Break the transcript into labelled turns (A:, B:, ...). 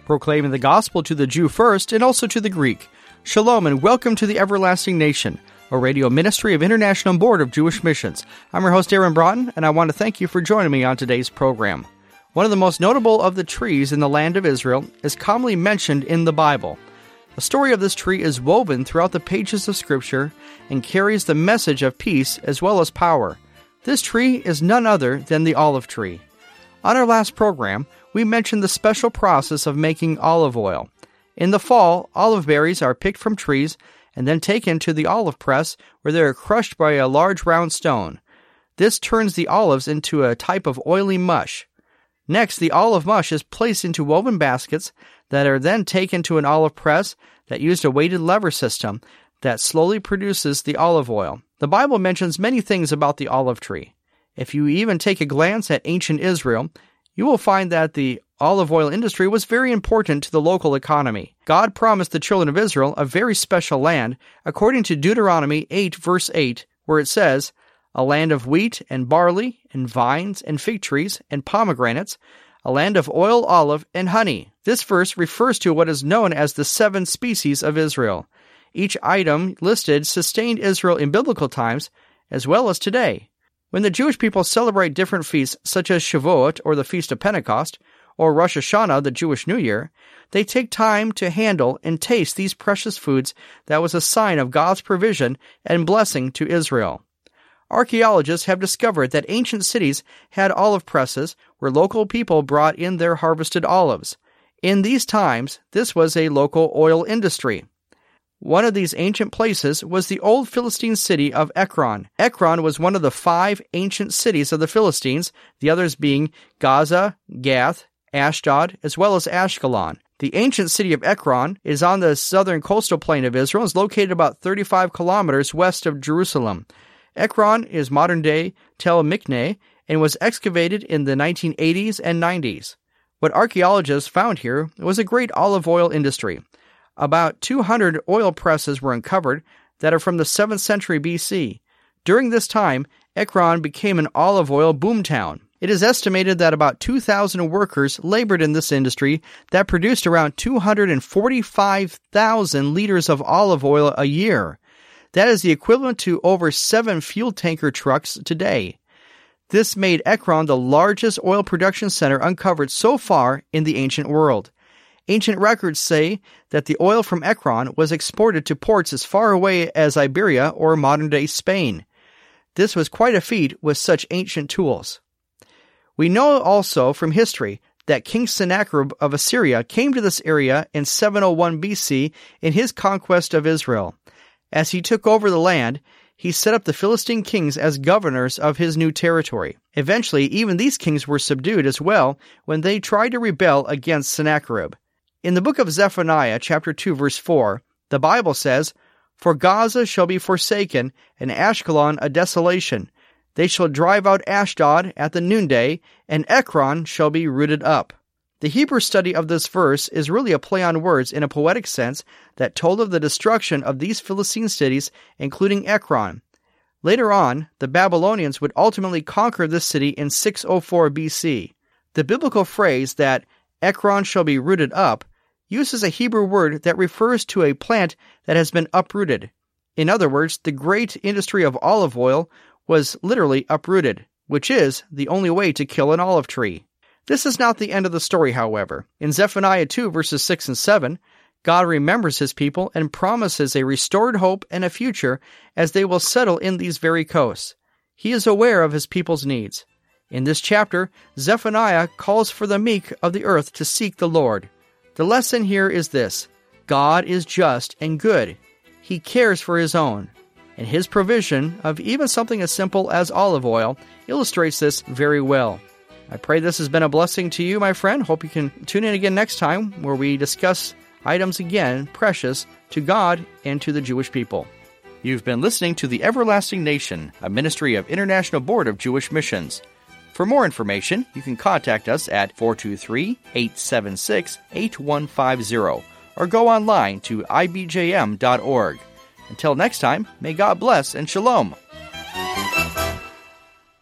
A: proclaiming the gospel to the Jew first and also to the Greek. Shalom and welcome to the Everlasting Nation, a radio ministry of International Board of Jewish Missions. I'm your host, Aaron Broughton, and I want to thank you for joining me on today's program. One of the most notable of the trees in the land of Israel is commonly mentioned in the Bible. The story of this tree is woven throughout the pages of Scripture and carries the message of peace as well as power. This tree is none other than the olive tree. On our last program, we mentioned the special process of making olive oil. In the fall, olive berries are picked from trees and then taken to the olive press where they are crushed by a large round stone. This turns the olives into a type of oily mush. Next, the olive mush is placed into woven baskets that are then taken to an olive press that used a weighted lever system that slowly produces the olive oil. The Bible mentions many things about the olive tree. If you even take a glance at ancient Israel, you will find that the olive oil industry was very important to the local economy. God promised the children of Israel a very special land, according to Deuteronomy 8, verse 8, where it says, "A land of wheat and barley and vines and fig trees and pomegranates, a land of oil, olive, and honey." This verse refers to what is known as the 7 species of Israel. Each item listed sustained Israel in biblical times as well as today. When the Jewish people celebrate different feasts such as Shavuot or the Feast of Pentecost, or Rosh Hashanah, the Jewish New Year, they take time to handle and taste these precious foods that was a sign of God's provision and blessing to Israel. Archaeologists have discovered that ancient cities had olive presses where local people brought in their harvested olives. In these times, this was a local oil industry. One of these ancient places was the old Philistine city of Ekron. Ekron was one of the 5 ancient cities of the Philistines, the others being Gaza, Gath, Ashdod, as well as Ashkelon. The ancient city of Ekron is on the southern coastal plain of Israel and is located about 35 kilometers west of Jerusalem. Ekron is modern-day Tel Mikne and was excavated in the 1980s and 90s. What archaeologists found here was a great olive oil industry. About 200 oil presses were uncovered that are from the 7th century BC. During this time, Ekron became an olive oil boomtown. It is estimated that about 2,000 workers labored in this industry that produced around 245,000 liters of olive oil a year. That is the equivalent to over 7 fuel tanker trucks today. This made Ekron the largest oil production center uncovered so far in the ancient world. Ancient records say that the oil from Ekron was exported to ports as far away as Iberia or modern-day Spain. This was quite a feat with such ancient tools. We know also from history that King Sennacherib of Assyria came to this area in 701 BC in his conquest of Israel. As he took over the land, he set up the Philistine kings as governors of his new territory. Eventually, even these kings were subdued as well when they tried to rebel against Sennacherib. In the book of Zephaniah, chapter 2, verse 4, the Bible says, "For Gaza shall be forsaken, and Ashkelon a desolation. They shall drive out Ashdod at the noonday, and Ekron shall be rooted up." The Hebrew study of this verse is really a play on words in a poetic sense that told of the destruction of these Philistine cities, including Ekron. Later on, the Babylonians would ultimately conquer this city in 604 BC. The biblical phrase that Ekron shall be rooted up uses a Hebrew word that refers to a plant that has been uprooted. In other words, the great industry of olive oil was literally uprooted, which is the only way to kill an olive tree. This is not the end of the story, however. In Zephaniah 2, verses 6 and 7, God remembers his people and promises a restored hope and a future as they will settle in these very coasts. He is aware of his people's needs. In this chapter, Zephaniah calls for the meek of the earth to seek the Lord. The lesson here is this: God is just and good. He cares for his own. And his provision of even something as simple as olive oil illustrates this very well. I pray this has been a blessing to you, my friend. Hope you can tune in again next time where we discuss items again precious to God and to the Jewish people. You've been listening to The Everlasting Nation, a ministry of International Board of Jewish Missions. For more information, you can contact us at 423-876-8150 or go online to ibjm.org. Until next time, may God bless and shalom.